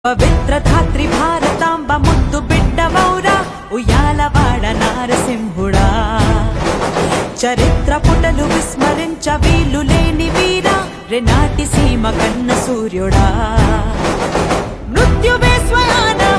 పవిత్ర ధాత్రి భారతాంబ ముద్దు బిడ్డవౌరా ఉయ్యాలవాడ నారసింహుడా చరిత్ర పుటలు విస్మరించ వీలు లేని వీరా రెనాటి సీమ కన్న సూర్యుడా మృత్యువే స్వయాన